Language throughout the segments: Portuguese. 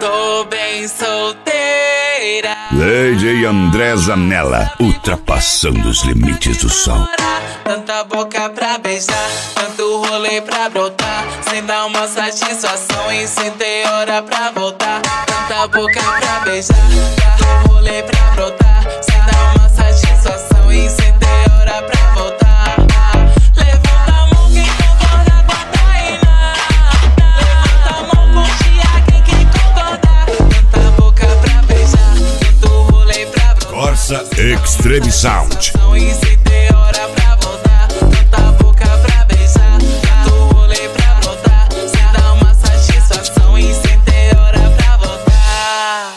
tô bem solteira. DJ André Zanella, ultrapassando os limites do som. Tanta boca pra beijar, tanto rolê pra brotar, sem dar uma satisfação e sem ter hora pra voltar. Tanta boca pra beijar, tanto rolê pra brotar, sem dar uma satisfação e sem ter hora pra voltar. Levanta a mão quem concorda com a Tainá, levanta a mão com o Thiago quem concordar. Tanta boca pra beijar, tanto rolê pra brotar, Corsa Extreme Sound. e sem ter hora pra voltar. Tanta boca pra beijar, tanto rolê pra brotar, sem dar uma satisfação e sem ter hora pra voltar.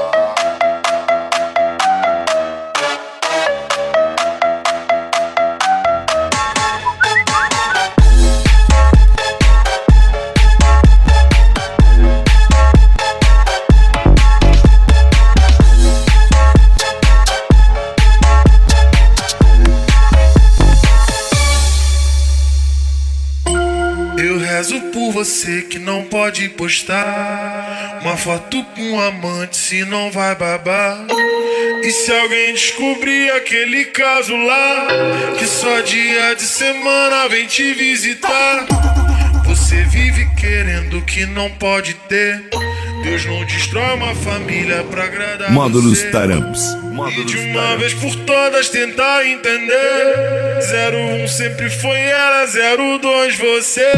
Eu rezo por você que não pode postar uma foto com um amante, se não vai babar. E se alguém descobrir aquele caso lá, que só dia de semana vem te visitar. Você vive querendo que não pode ter. Deus não destrói uma família pra agradar Módulos você. Tarams. E de uma vez por todas tentar entender. 01 sempre foi ela, 02 você.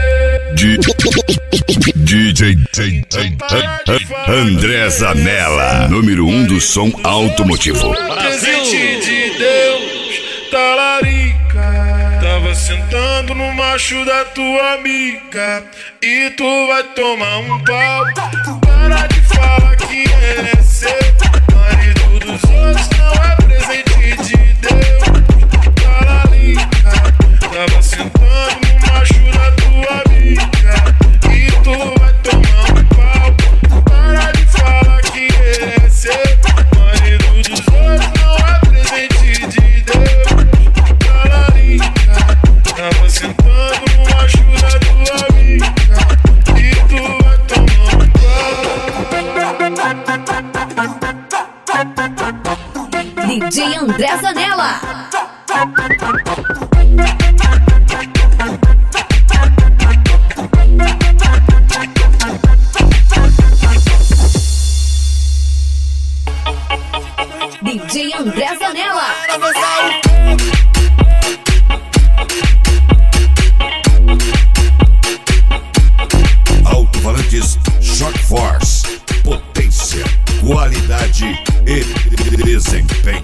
DJ André Zanella, número 1 do som automotivo. Presente de Deus, talarica. Tava sentando no macho da tua amiga e tu vai tomar um pau. Para de falar que é seu, marido dos outros não é presente de Deus. Talarica. Tava sentando no macho da tua amiga e tu vai tomar um pau. Para de falar que é seu, marido dos outros não é presente de Deus. Talarica. Tava sentando no macho da tua amiga e tu vai tomar um pau. DJ André Zanella. DJ André Zanella. Alto-falantes Shock Force. Potência, qualidade e desempenho.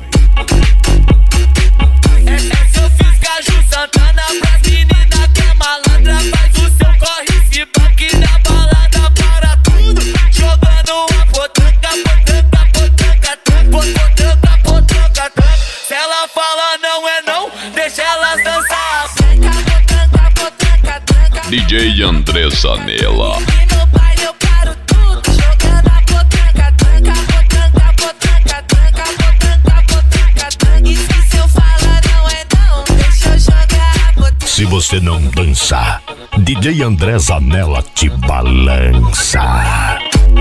Essa eu fiz Caju Santana pras meninas que é malandra. Faz o seu corre, se banque na balada para tudo. Jogando a potranca, potranca, potranca, potranca, potranca, potranca. Se ela fala não é não, deixa elas dançar. Potranca, potranca, potranca. DJ André Zanella. E no baile eu paro tudo. Jogando a potranca, tranca, potranca, potranca, tranca, potranca, potranca, tranca. E se eu falar não é não, deixa eu jogar a potranca. Se você não dançar, DJ André Zanella te balança.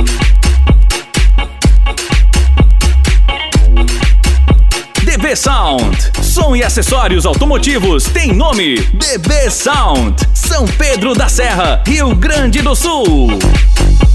DB Sound. Som e acessórios automotivos tem nome: DB Sound. São Pedro da Serra, Rio Grande do Sul.